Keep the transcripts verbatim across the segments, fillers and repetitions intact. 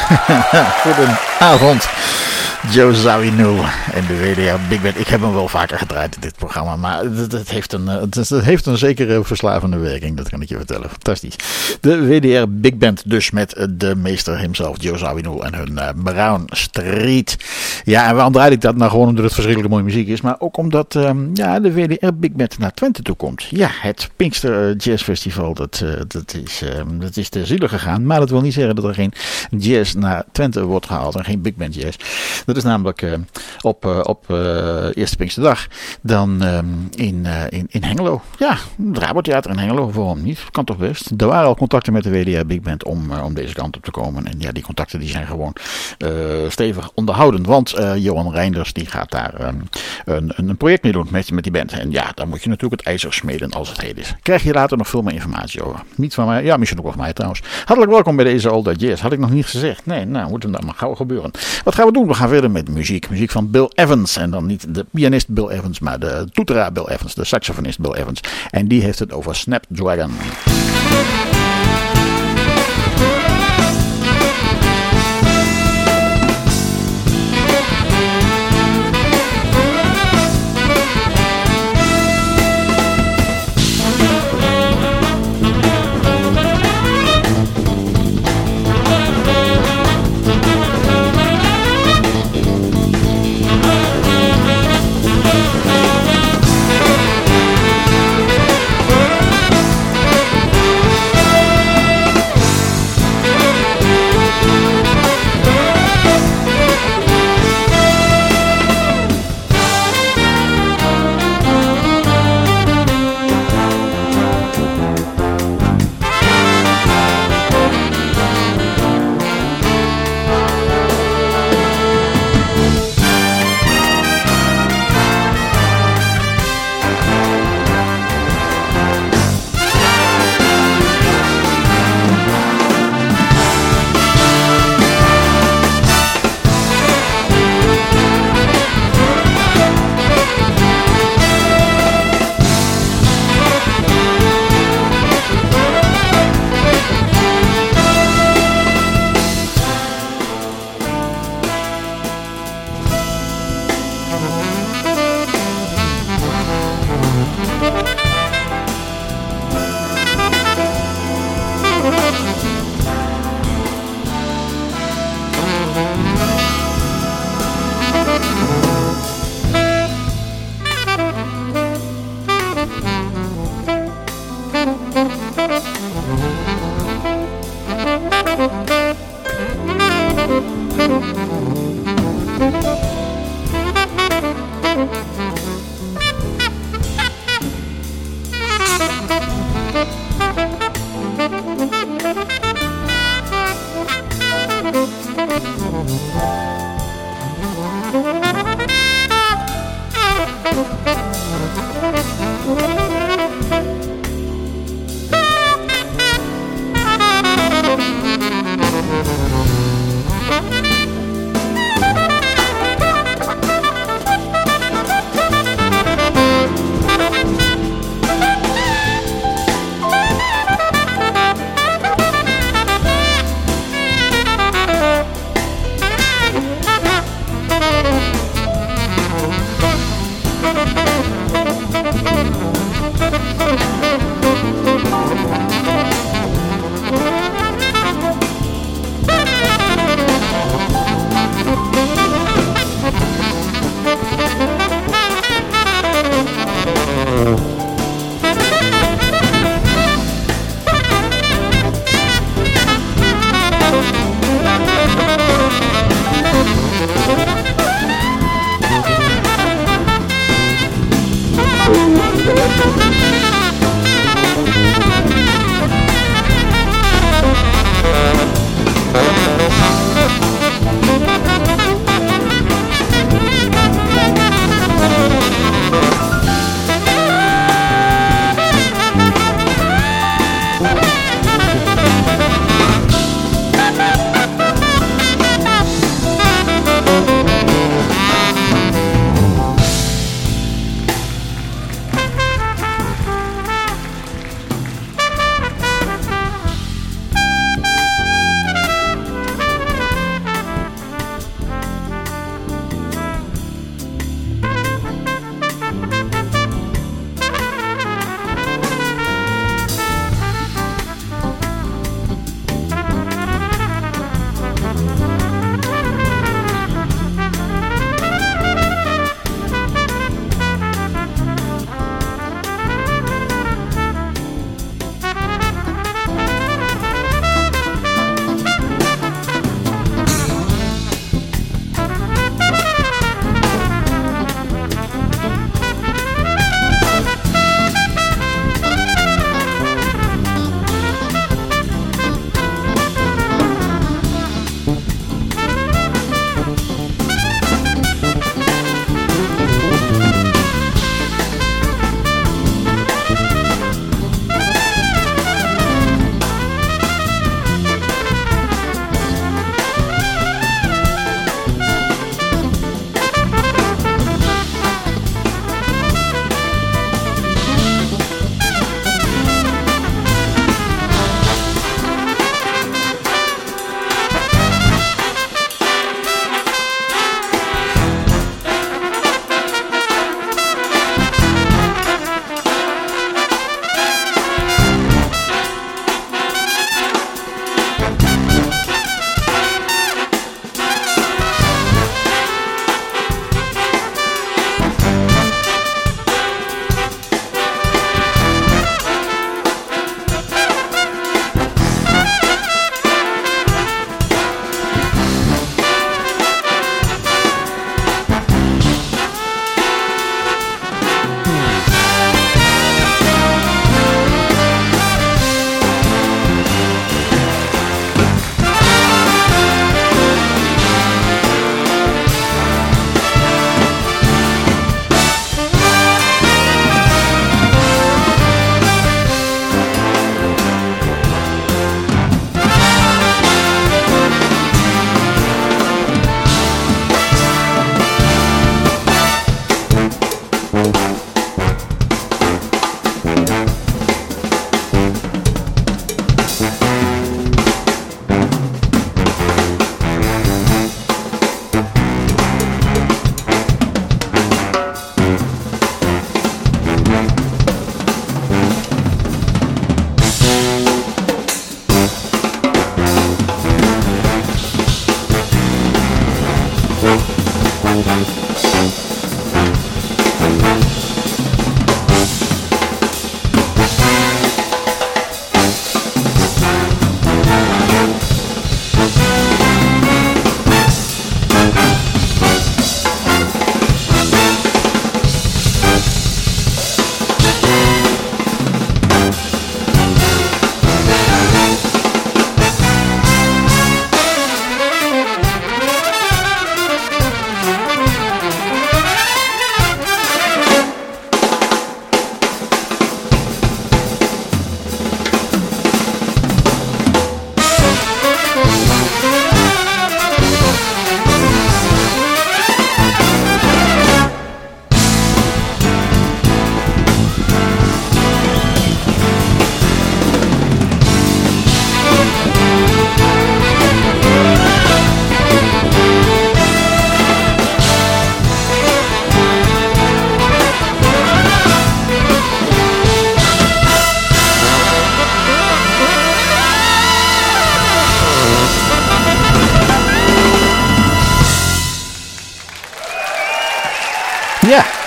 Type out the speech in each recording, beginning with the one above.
Goedenavond. Joe Zawinul en de W D R Big Band. Ik heb hem wel vaker gedraaid in dit programma, maar het, het, heeft, een, het, het heeft een zekere verslavende werking, dat kan ik je vertellen. Fantastisch. De W D R Big Band dus met de meester himself, Joe Zawinul en hun uh, Brown Street. Ja, en waarom draai ik dat nou? Gewoon omdat het verschrikkelijk mooie muziek is, maar ook omdat um, ja, de W D R Big Band naar Twente toe komt. Ja, het Pinkster Jazz Festival, dat, uh, dat, is, uh, dat is ter ziele gegaan, maar dat wil niet zeggen dat er geen jazz naar Twente wordt gehaald en geen Big Band jazz. Dat is namelijk uh, op, uh, op uh, Eerste Pinksterdag dan um, in, uh, in, in Hengelo. Ja, het Rabotheater in Hengelo, waarom niet? Kan toch best. Er waren al contacten met de W D R Big Band om, uh, om deze kant op te komen. En ja, die contacten die zijn gewoon uh, stevig onderhouden. Want uh, Johan Reinders die gaat daar um, een, een project mee doen met, met die band. En ja, dan moet je natuurlijk het ijzer smeden als het heet is. Krijg je later nog veel meer informatie over. Niet van mij, ja, misschien ook wel van mij trouwens. Hartelijk welkom bij deze All That Jazz. Had ik nog niet gezegd. Nee, nou moet hem dan maar gauw gebeuren. Wat gaan we doen? We gaan verder met muziek. Muziek van Bill Evans. En dan niet de pianist Bill Evans, maar de toeteraar Bill Evans. De saxofonist Bill Evans. En die heeft het over Snapdragon.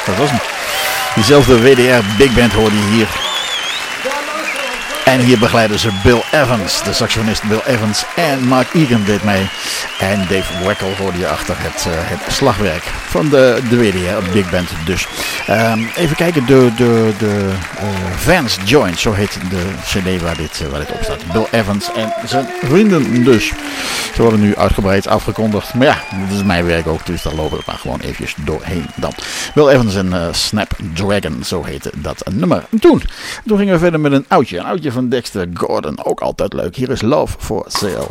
Dat was hem. Diezelfde W D R Big Band hoorde je hier. En hier begeleiden ze Bill Evans, de saxofonist Bill Evans. En Mark Egan deed mee. En Dave Weckl hoorde je achter het, uh, het slagwerk van de, de W D R Big Band dus. Um, even kijken, de, de, de uh, Vance Joint, zo heet de cd waar dit, uh, waar dit op staat. Bill Evans en zijn vrienden dus. Ze worden nu uitgebreid afgekondigd. Maar ja, dat is mijn werk ook, dus daar lopen we maar gewoon eventjes doorheen dan. Bill Evans en uh, Snapdragon, zo heette dat nummer. En toen, toen gingen we verder met een oudje. Een oudje van Dexter Gordon, ook altijd leuk. Hier is Love for Sale.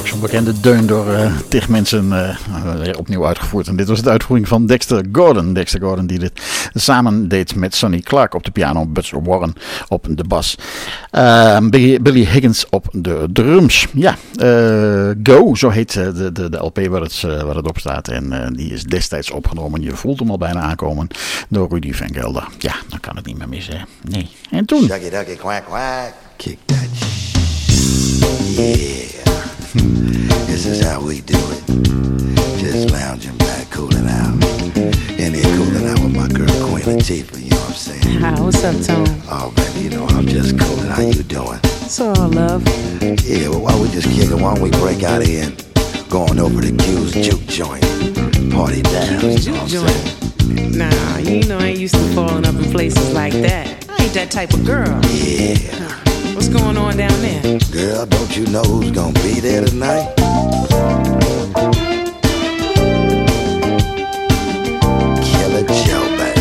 zo'n bekende deun door uh, tig mensen uh, opnieuw uitgevoerd. En dit was de uitvoering van Dexter Gordon. Dexter Gordon die dit samen deed met Sonny Clark op de piano, Butch Warren op de bas. Uh, Billy, Billy Higgins op de drums. Ja, uh, Go, zo heet de, de, de L P waar het, uh, waar het op staat. En uh, die is destijds opgenomen. Je voelt hem al bijna aankomen door Rudy Van Gelder. Ja, dan kan het niet meer missen. Nee. En toen... Ducky, ducky, quack, quack. Kick that shit. Yeah. This is how we do it. Just lounging back, cooling out. In here cooling out with my girl Queen Latifah, you know what I'm saying? Hi, what's up, Tone? Oh, baby, you know I'm just cooling. How you doing? It's all love. Yeah, well, why we just kick it? Why don't we break out of here and go on over to Q's Juke Joint? Party down, Q's you know Juke what I'm saying? Nah, you know I ain't used to falling up in places like that. I ain't that type of girl. Yeah. What's going on down there? Girl, don't you know who's gonna be there tonight? Killer Joe, baby.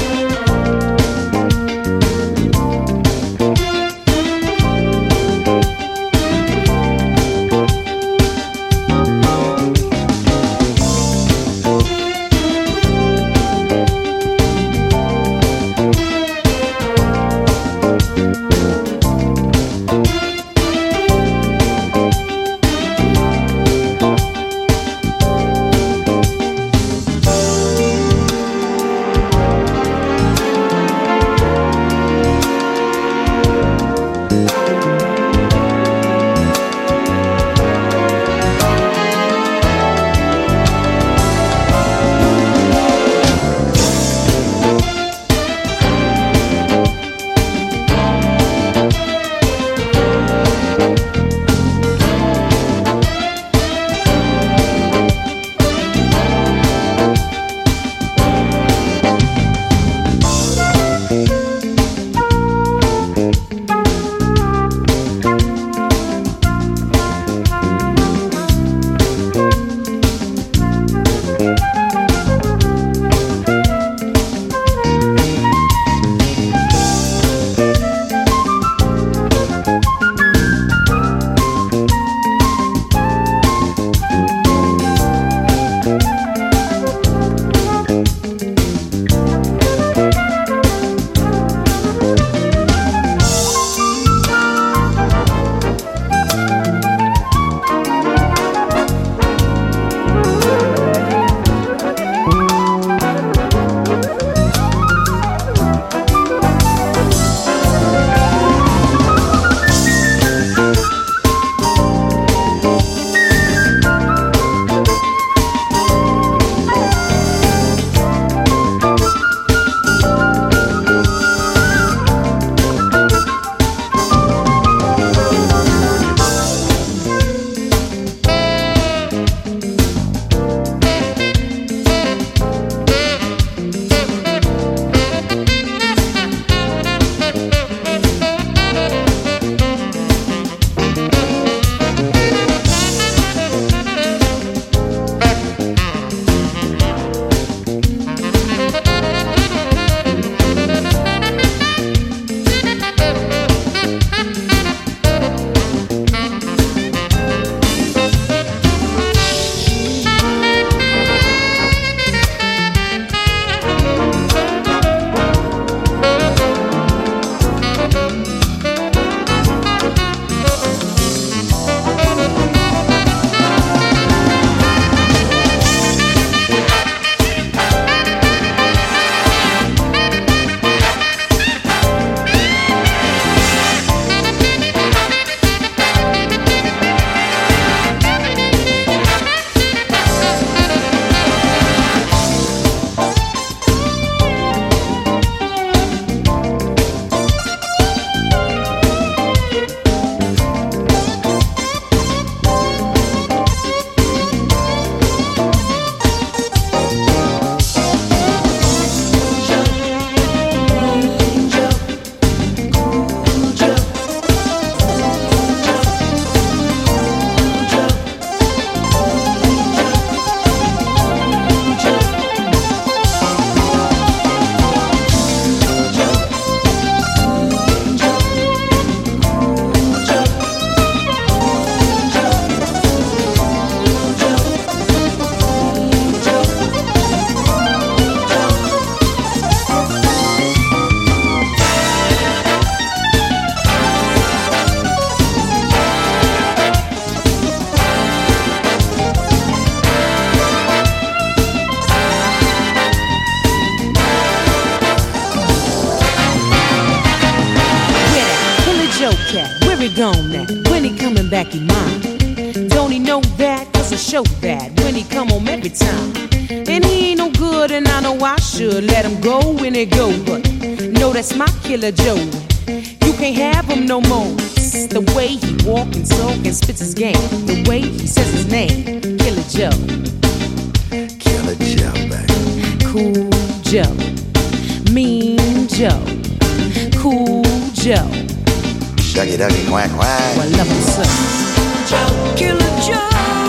gone now? When he coming back, he mine. Don't he know that? Cause I show that when he come home every time. And he ain't no good, and I know I should let him go when he go. But no, that's my Killer Joe. You can't have him no more. It's the way he walk and talk and spits his game. The way he says his name, Killer Joe. Killer Joe, baby. Cool Joe. Mean Joe. Cool Joe. Ducky, ducky, quack, quack. Well, love him so. Joe. Killer Joe.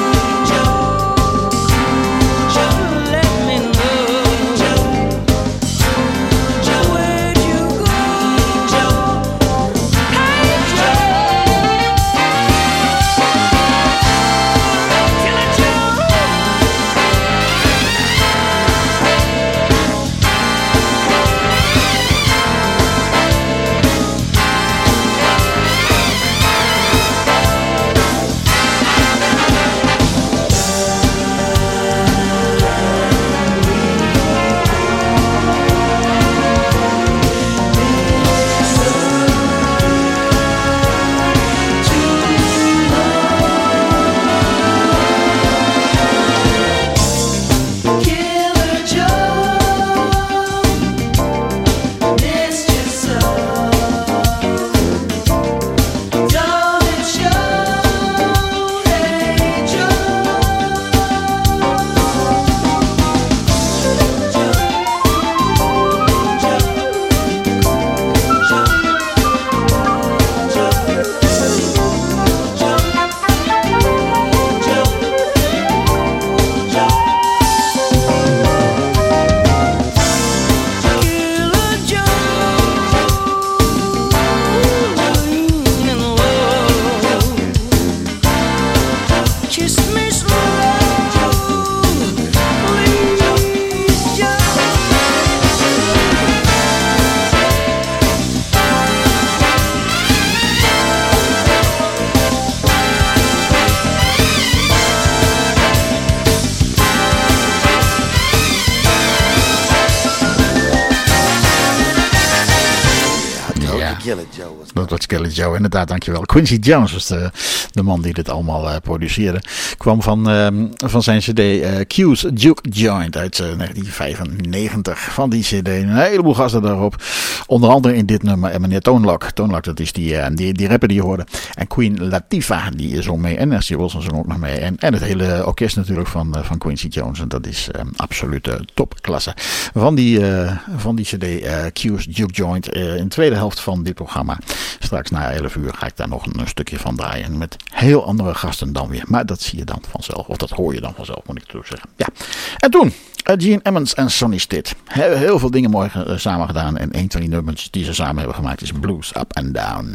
Dat was Killer Joe, inderdaad, dankjewel. Quincy Jones was de, de man die dit allemaal uh, produceerde. Kwam van, uh, van zijn cd uh, Q's Juke Joint uit uh, negentien vijfennegentig. Van die cd, een heleboel gasten daarop. Onder andere in dit nummer, en meneer Toonlak. Toonlak, dat is die, uh, die, die rapper die je hoorde. En Queen Latifah, die zong mee. En Nancy Wilson zong ook nog mee. En, en het hele orkest natuurlijk van, uh, van Quincy Jones. En dat is uh, absolute topklasse. Van die, uh, van die cd uh, Q's Juke Joint uh, in de tweede helft van dit programma. Straks na elf uur ga ik daar nog een, een stukje van draaien. Met heel andere gasten dan weer. Maar dat zie je dan vanzelf. Of dat hoor je dan vanzelf, moet ik toe zeggen. Ja. En toen, uh, Gene Ammons en Sonny Stitt. Heel, heel veel dingen mooi uh, samen gedaan. En een van die nummers die ze samen hebben gemaakt is Blues Up and Down.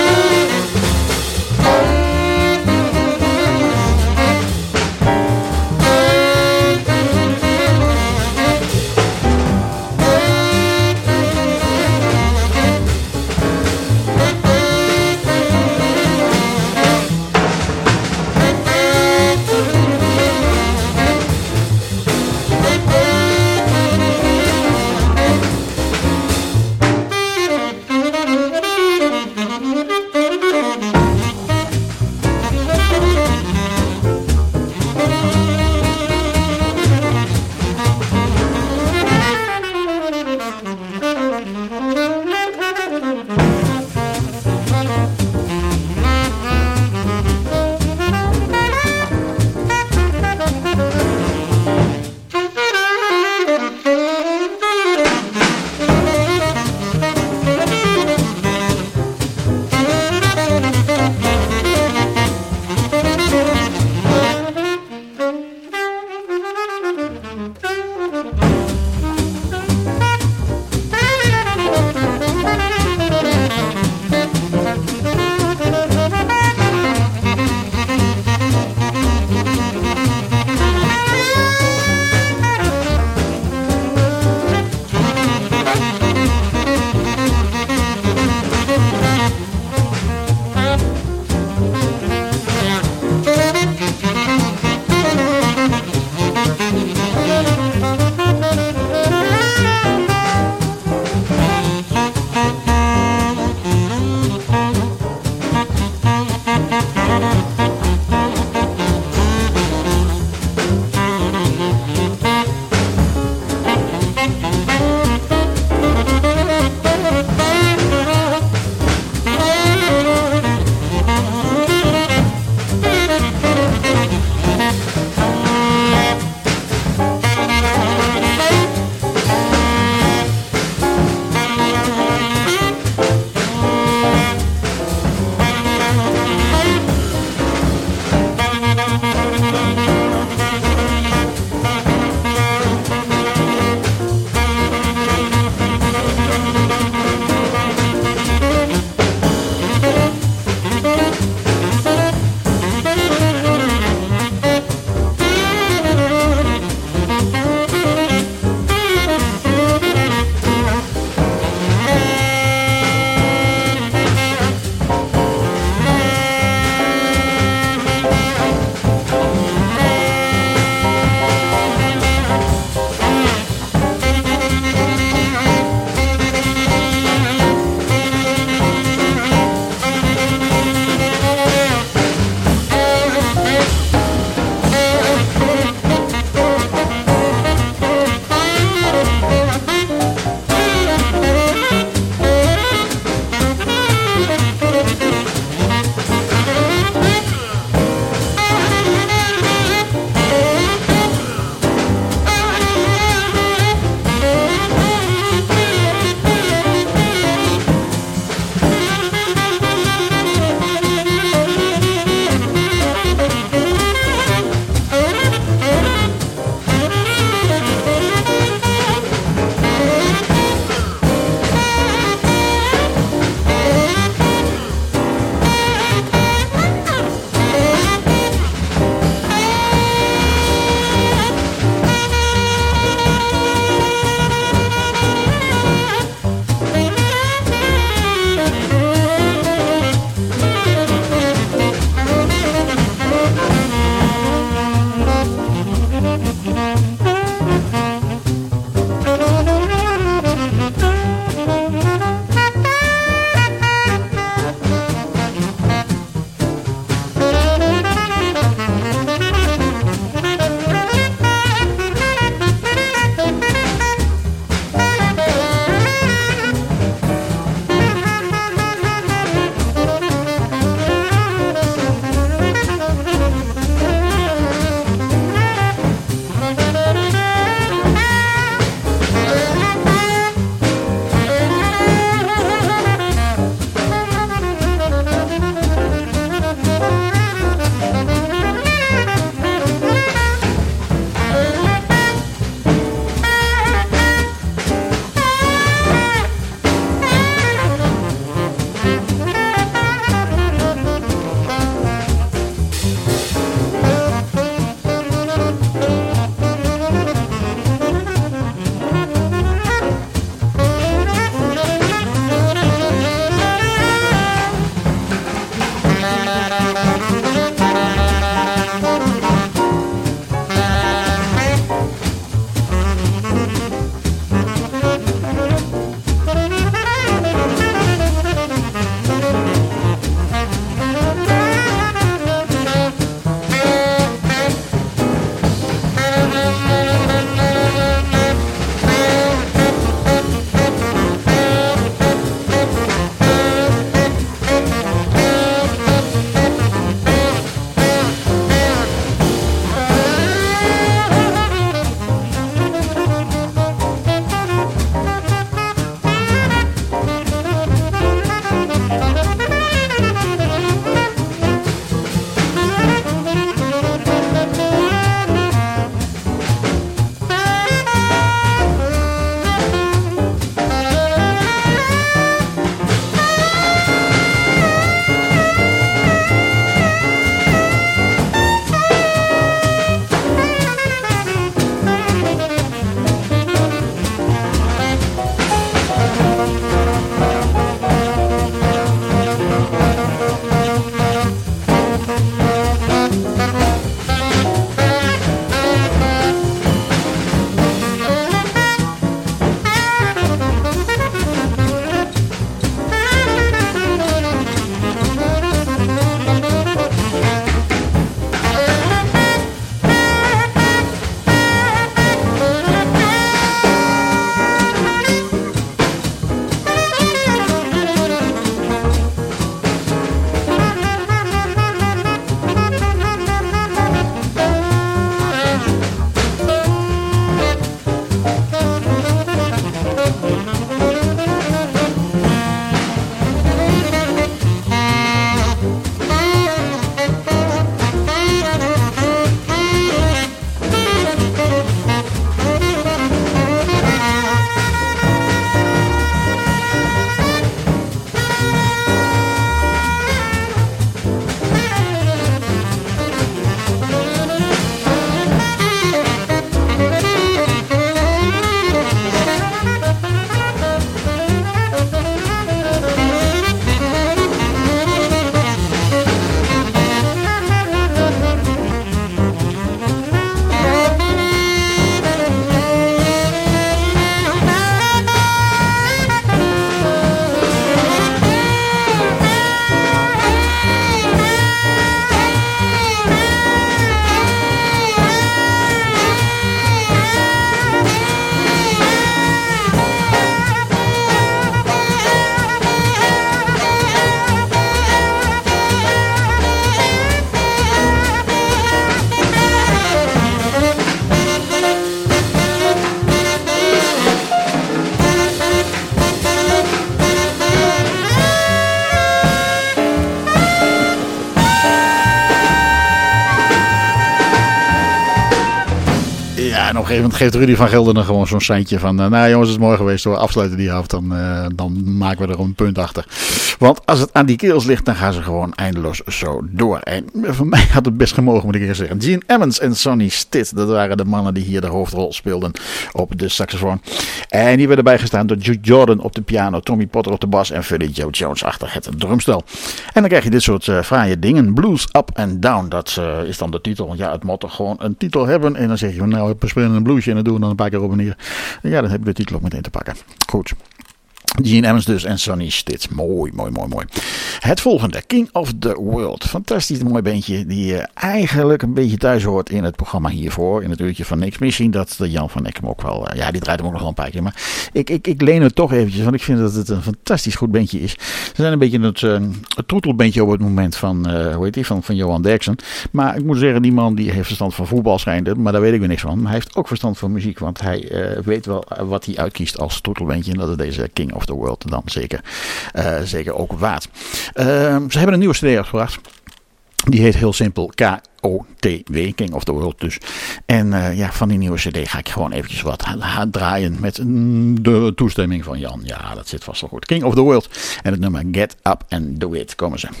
een gegeven moment geeft Rudy van Gelder dan gewoon zo'n seintje van... Uh, nou jongens, het is mooi geweest hoor, afsluiten die af. Dan, uh, dan maken we er een punt achter. Want als het aan die kerels ligt, dan gaan ze gewoon eindeloos zo door. En voor mij had het best gemogen, moet ik eerst zeggen. Gene Ammons en Sonny Stitt, dat waren de mannen die hier de hoofdrol speelden op de saxofoon. En die werden bijgestaan door Jude Jordan op de piano, Tommy Potter op de bas en Philly Joe Jones achter het drumstel. En dan krijg je dit soort uh, fraaie dingen. Blues Up and Down, dat uh, is dan de titel. Ja, het moet toch gewoon een titel hebben. En dan zeg je, nou, we spelen een bluesje en dan doen we dan een paar keer op en neer. Ja, dan heb je de titel ook meteen te pakken. Goed. Gene Ammons dus en Sonny Stitt. Mooi, mooi, mooi, mooi. Het volgende, King of the World. Fantastisch mooi beentje die uh, eigenlijk een beetje thuis hoort in het programma hiervoor. In het uurtje van Niks. Misschien dat Jan van Eck hem ook wel... Uh, ja, die draait hem ook nog wel een paar keer. Maar ik, ik, ik leen het toch eventjes, want ik vind dat het een fantastisch goed beentje is. Ze zijn een beetje het, uh, het troetelbeentje op het moment van, uh, hoe heet die, van, van Johan Derksen. Maar ik moet zeggen, die man die heeft verstand van voetbal schijnt, maar daar weet ik weer niks van. Maar hij heeft ook verstand van muziek, want hij uh, weet wel wat hij uitkiest als troetelbeentje. En dat is deze King of the World dan zeker, uh, zeker ook waard. Uh, ze hebben een nieuwe C D uitgebracht. Die heet heel simpel K O T W, King of the World dus. En uh, ja, van die nieuwe cd ga ik gewoon eventjes wat draaien met de toestemming van Jan. Ja, dat zit vast wel goed. King of the World en het nummer Get Up and Do It. Komen ze.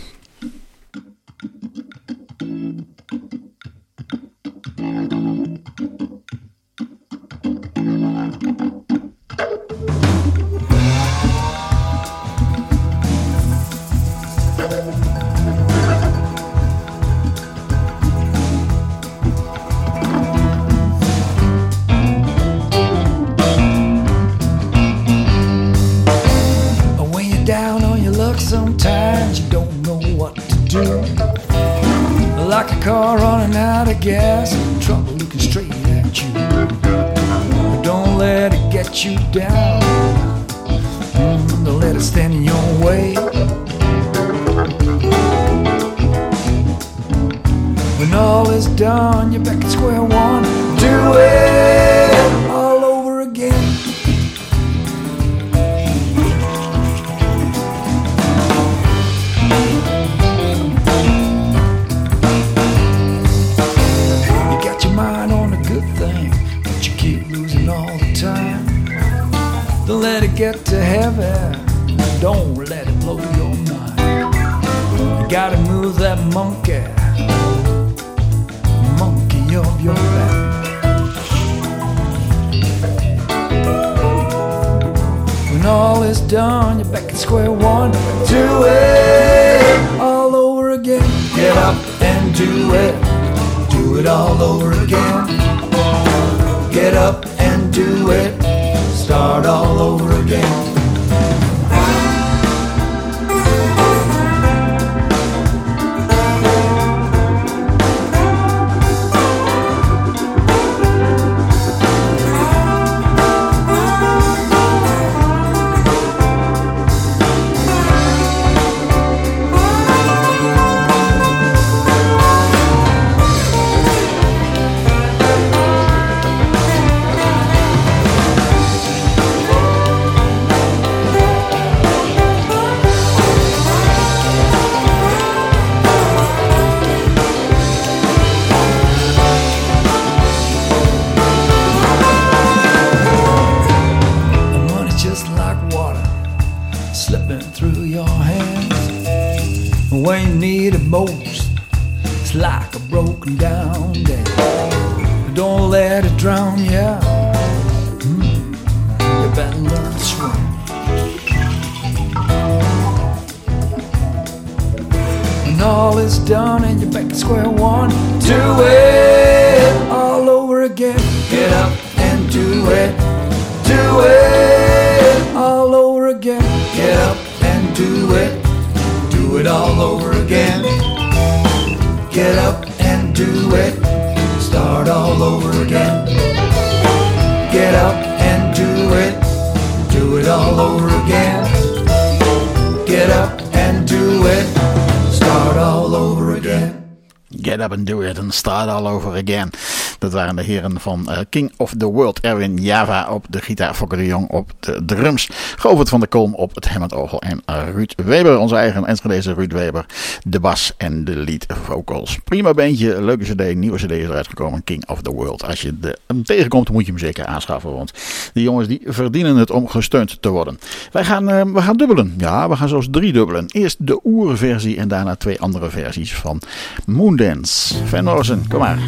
Sometimes you don't know what to do. Like a car running out of gas, trouble looking straight at you. But don't let it get you down. Mm, don't let it stand in your way. When all is done, you're back at square one. Do it all over again. Don't let it get to heaven. Don't let it blow your mind. You gotta move that monkey, monkey of your back. When all is done, you're back at square one. Do it all over again. Get up and do it. Do it all over again. Get up and do it. Start all over again. When you need it most, it's like a broken down dam. Don't let it drown you. Mm, you better learn to swim. When all is done and you're back at square one, do it all over again. Get up and do it. Do it all over again. Get up and do it. Do it all over again. Get up and do it. Start all over again. Get up and do it. Do it all over again. Get up and do it. Start all over again. Get up and do it and start all over again. Dat waren de heren van uh, King of the World. Erwin Java op de gitaar, Fokker de Jong op de drums, Govert van der Kolm op het Hammondorgel en uh, Ruud Weber, onze eigen Enschedeze Ruud Weber, de bas en de lead vocals. Prima bandje, leuke cd, nieuwe cd is eruit gekomen, King of the World. Als je de, hem tegenkomt, dan moet je hem zeker aanschaffen, want die jongens die verdienen het om gesteund te worden. Wij gaan, uh, we gaan dubbelen. Ja, we gaan zelfs drie dubbelen. Eerst de oerversie en daarna twee andere versies van Moondance. Van Morrison, kom maar.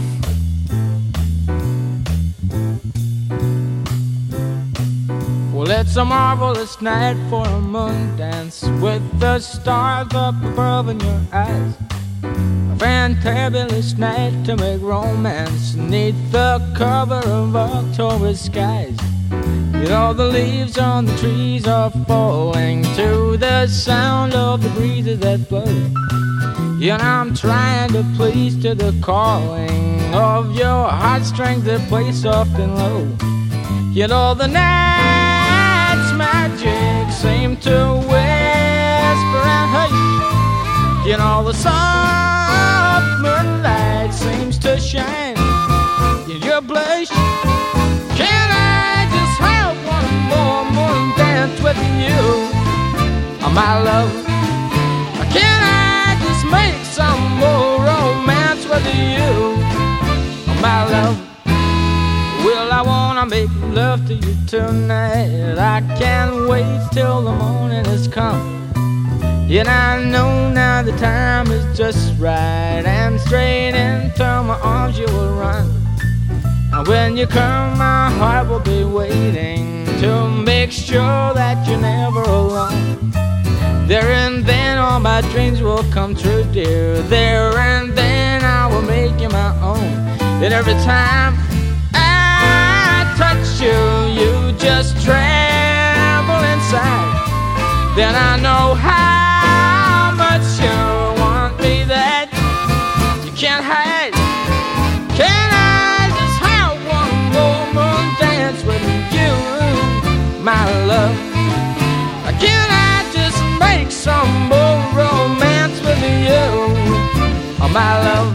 Well, it's a marvelous night for a moon dance with the stars up above in your eyes. A fantabulous night to make romance neath the cover of October skies. You know the leaves on the trees are falling to the sound of the breezes that blow. You know I'm trying to please to the calling of your heartstrings that play soft and low. You know the night's magic seem to whisper and hush. You know the soft moonlight seems to shine in your blush. Can I just have one more moon dance with you, oh, my love? Can I just make some more romance with you, oh, my love? Well, I wanna make love to you tonight. I can't wait till the morning has come. And I know now the time is just right, and straight into my arms you will run. And when you come, my heart will be waiting to make sure that you're never alone. There and then all my dreams will come true, dear. There and then I will make you my own. And every time I touch you, you just tremble inside. Then I know how much you want me that you can't hide. Can I just have one more moon dance with you, my love? Can I just make some more romance with you, oh, my love?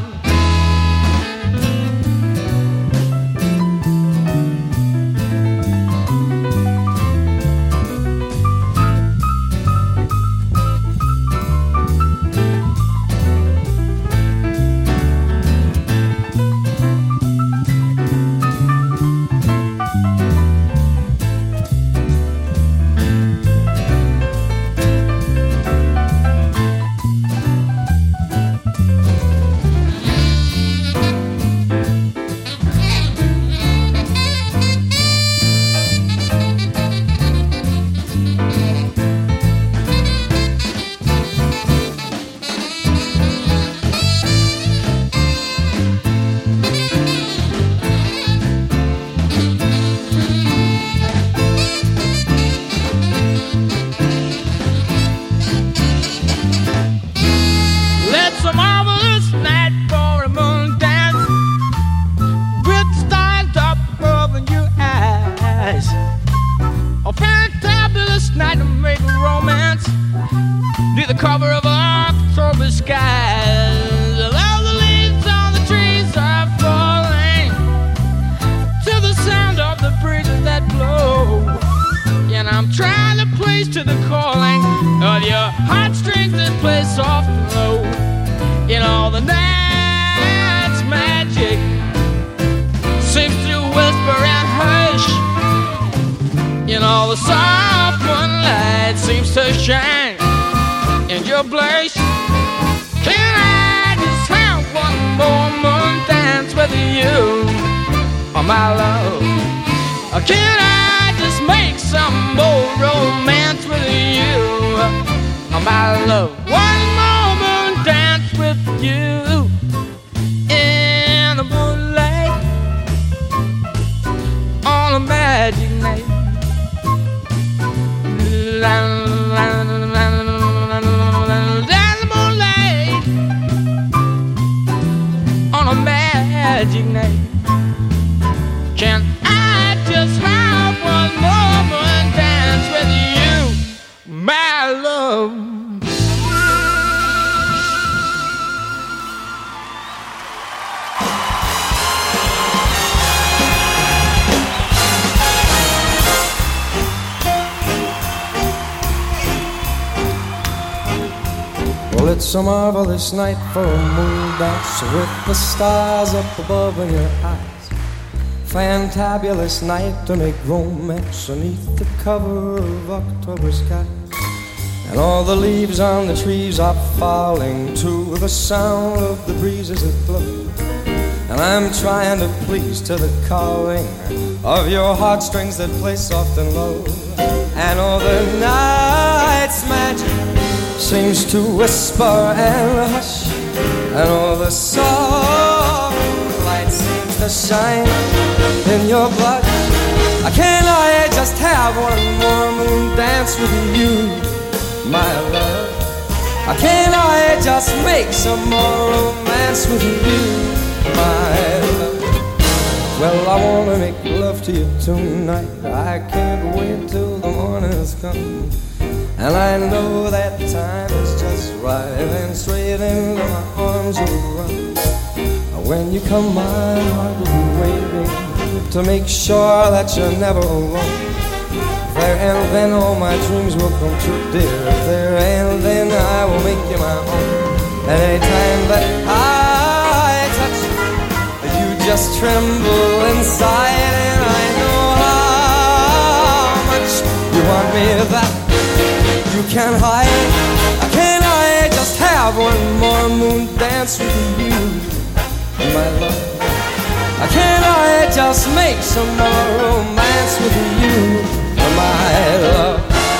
Well, it's a marvelous night for a moon dance with the stars up above in your eyes. Fantabulous night to make romance beneath the cover of October skies. And all the leaves on the trees are falling to the sound of the breezes that blow. And I'm trying to please to the calling of your heartstrings that play soft and low. And all the night's magic seems to whisper and hush, and all the soft light seems to shine in your blush. Can I just have one more moon dance with you, my love? Can I just make some more romance with you, my love? Well, I wanna make love to you tonight. I can't wait till the morning has come. And I know that time is just right, and straight into my arms you'll run. When you come, my heart will be waiting to make sure that you're never alone. There and then all my dreams will come true, dear. There and then I will make you my own. And anytime that I touch you, you just tremble inside. And I know how much you want me, that you can't hide. Can I just have one more moon dance with you, my love? Can I just make some more romance with you, my love?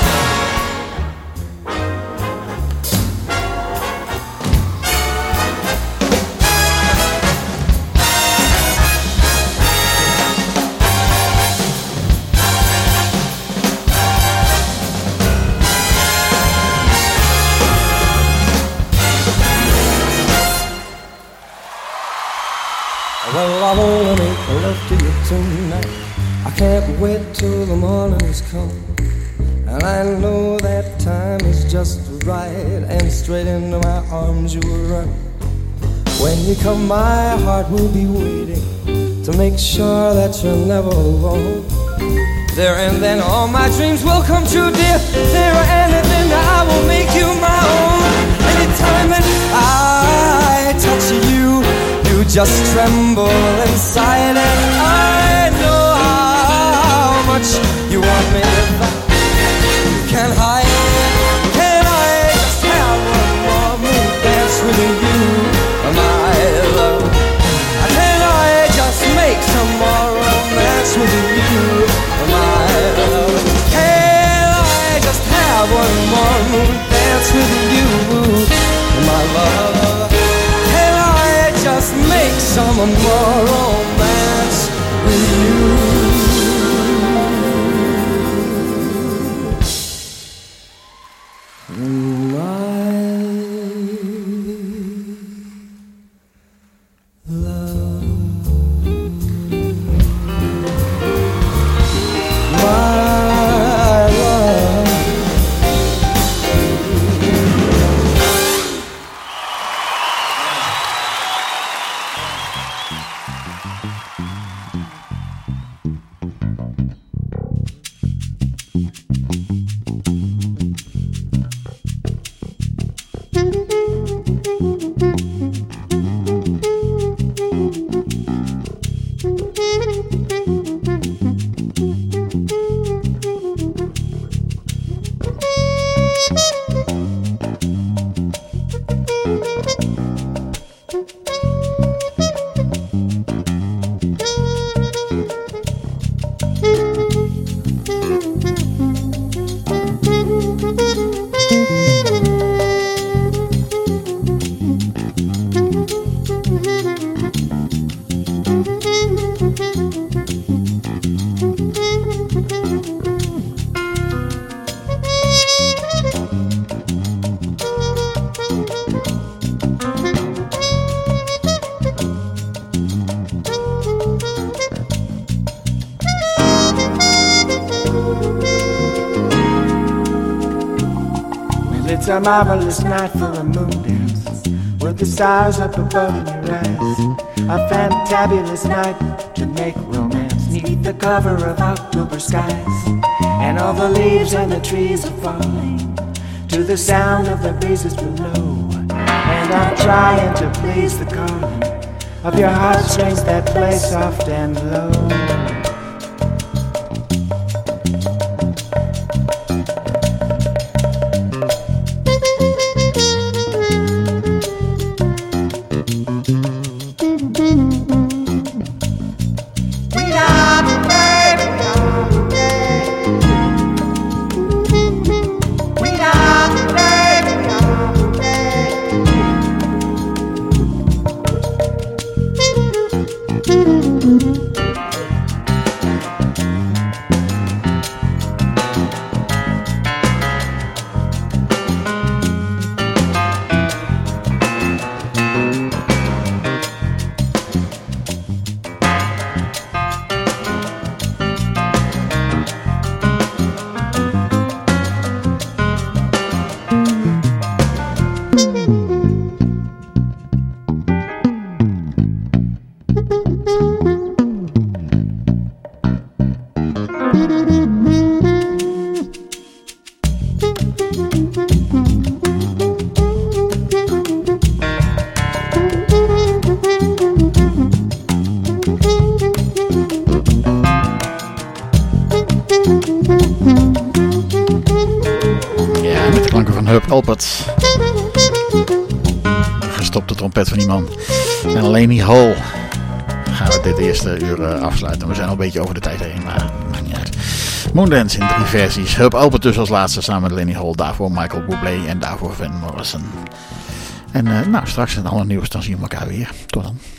Well, I wanna make love to you tonight. I can't wait till the morning's come. And I know that time is just right, and straight into my arms you will run. When you come, my heart will be waiting to make sure that you're never alone. There and then all my dreams will come true, dear. There and then I will make you my own. Anytime that I touch you, you just tremble inside, and I know how much you want me. You can't hide. Can I just have one more moon dance with you, my love? Can I just make some more romance with you, my love? Can I just have one more moon dance with you, my love? Just make some more romance with you. It's a marvelous night for a moon dance with the stars up above in your eyes. A fantabulous night to make romance neath the cover of October skies. And all the leaves and the trees are falling to the sound of the breezes below. And I'm trying to please the calling of your heartstrings that play soft and low. Gestopte trompet van die man. En Lenny Hall gaan we dit eerste uur uh, afsluiten. We zijn al een beetje over de tijd heen, maar maakt niet uit. Moondance in drie versies. Hub Albert dus als laatste samen met Lenny Hall. Daarvoor Michael Bublé en daarvoor Van Morrison. En uh, nou, straks een ander nieuws, dan zien we elkaar weer. Tot dan.